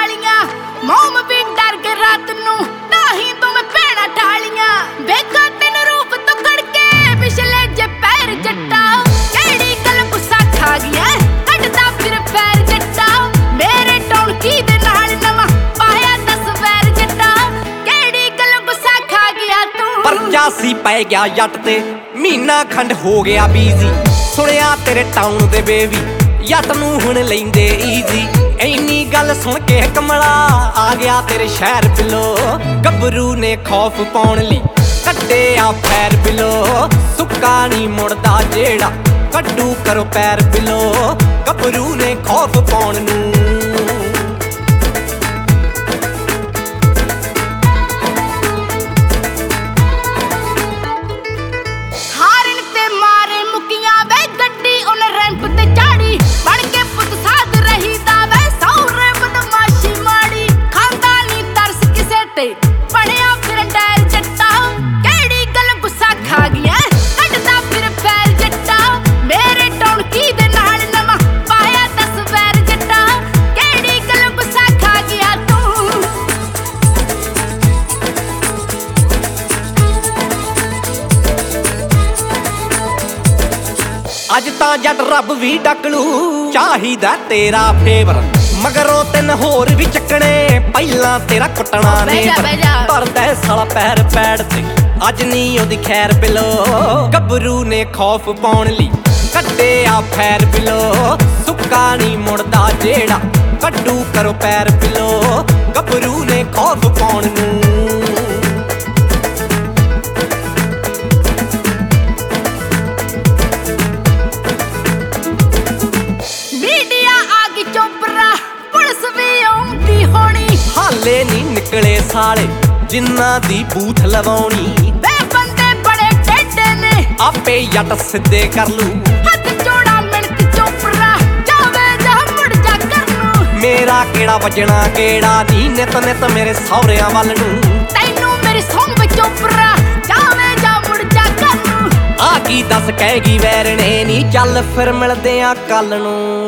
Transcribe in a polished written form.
ਵਾਲੀਆਂ ਮੋਮ ਵੀ ਡਰ ਕੇ ਰਾਤ ਨੂੰ ਤਾਹੀਂ ਤੋਂ ਮੈਂ ਭੈਣਾ ਢਾਲੀਆਂ ਵੇਖਾਂ ਤੈਨੂੰ ਰੂਪ ਤੋਂ ਖੜਕੇ ਪਿਛਲੇ ਜੇ ਪੈਰ ਜੱਟਾ ਕਿਹੜੀ ਗੱਲ ਗੁੱਸਾ ਖਾ ਗਿਆ ਕੱਢਦਾ ਫਿਰ ਪੈਰ ਜੱਟਾ ਮੇਰੇ ਟੌਣਕੀ ਦੇ ਨਾਲ ਨਵਾਂ ਪਾਇਆ ਤਸਵੀਰ ਜੱਟਾ ਕਿਹੜੀ ਗੱਲ ਗੁੱਸਾ ਖਾ ਗਿਆ ਤੂੰ ਪਰਚਾ ਸੀ ਪੈ ਗਿਆ ਜੱਟ ਤੇ ਮਹੀਨਾ ਖੰਡ ਹੋ ਗਿਆ ਬੀਜ਼ੀ ਸੁਣਿਆ ਤੇਰੇ ਟਾਊਨ ਦੇ ਬੇਬੀ ਜੱਟ ਨੂੰ ਹੁਣ ਲੈਂਦੇ ਈਜ਼ੀ ਇੰਨੀ ਗੱਲ ਸੁਣ ਕੇ ਕਮਲਾ ਆ ਗਿਆ ਤੇਰੇ ਸ਼ਹਿਰ ਬਿਲੋ ਗੱਭਰੂ ਨੇ ਖੌਫ ਪਾਉਣ ਲਈ ਕੱਢਿਆ ਪੈਰ ਬਿਲੋ ਸੁੱਕਾ ਨਹੀਂ ਮੁੜਦਾ ਜਿਹੜਾ ਕੱਢੂ ਕਰੋ ਪੈਰ ਬਿਲੋ ਗੱਭਰੂ ਨੇ ਖੌਫ ਪਾਉਣ ਨੂੰ ਪੜਿਆ ਫਿਰ ਡੈਰ ਜੱਟਾ ਕਿਹੜੀ ਗੱਲ ਗੁੱਸਾ ਖਾ ਗਿਆ ਕੱਢਦਾ ਫਿਰ ਪੈਰ ਜੱਟਾ ਮੇਰੇ ਟੌਣਕੀ ਦੇ ਨਾਲ ਨਵਾਂ ਪਾਇਆ ਤਸਵੀਰ ਜੱਟਾ ਕਿਹੜੀ ਗੱਲ ਗੁੱਸਾ ਖਾ ਗਿਆ ਤੂੰ ਅੱਜ ਤਾਂ ਜੱਟ ਰੱਬ ਵੀ ਡੱਕ ਲੂ ਚਾਹੀਦਾ ਤੇਰਾ ਫੇਵਰ ਮਗਰੋਂ ਤਿੰਨ ਹੋਰ ਵੀ ਚੱਕਣੇ ਪਹਿਲਾਂ ਤੇਰਾ ਕੁੱਟਣਾ ਨੇ ਧਰਦਾ ਸਾਲਾ ਪੈਰ ਪੈੜ ਤੇ ਅੱਜ ਨਹੀਂ ਉਹਦੀ ਖੈਰ ਬਿਲੋ ਗੱਭਰੂ ਨੇ ਖੌਫ ਪਾਉਣ ਲਈ ਕੱਢਿਆ ਫੈਰ ਬਿਲੋ ਸੁੱਕਾ ਨਹੀਂ ਮੁੜਦਾ ਜਿਹੜਾ ਕੱਢੂ ਕਰੋ ਪੈਰ ਬਿਲੋ ਗੱਭਰੂ ਨੇ ਖੌਫ ਪਾਉਣ ਨੂੰ ਹਾਲੇ ਨਹੀਂ ਨਿਕਲੇ ਸਾਲੇ ਜਿਨ੍ਹਾਂ ਦੀ ਬੂਥ ਲਵਾਉਣੀ ਵੇ ਬੰਦੇ ਬੜੇ ਟੇਢੇ ਨੇ ਆਪੇ ਜੱਟ ਸਿੱਧੇ ਕਰ ਲੂ ਹੱਥ ਜੋੜਾ ਮਿੰਟ ਚੋਪਰਾ ਜਾਵੇ ਜਾ ਮੁੜ ਜਾ ਕਰ ਨੂੰ ਮੇਰਾ ਕਿਹੜਾ ਵੱਜਣਾ ਕਿਹੜਾ ਨੀ ਨਿਤ ਨਿਤ ਮੇਰੇ ਸਹੁਰਿਆਂ ਵੱਲ ਨੂੰ ਤੈਨੂੰ ਮੇਰੀ ਸੌਂਗ ਵਿੱਚ ਚੋਪਰਾ ਜਾਵੇ ਜਾ ਮੁੜ ਜਾ ਕਰ ਨੂੰ ਆ ਕੀ ਦੱਸ ਕਹਿਗੀ ਵੈਰਣੇ ਨੀ ਚੱਲ ਫਿਰ ਮਿਲਦੇ ਆ ਕੱਲ ਨੂੰ।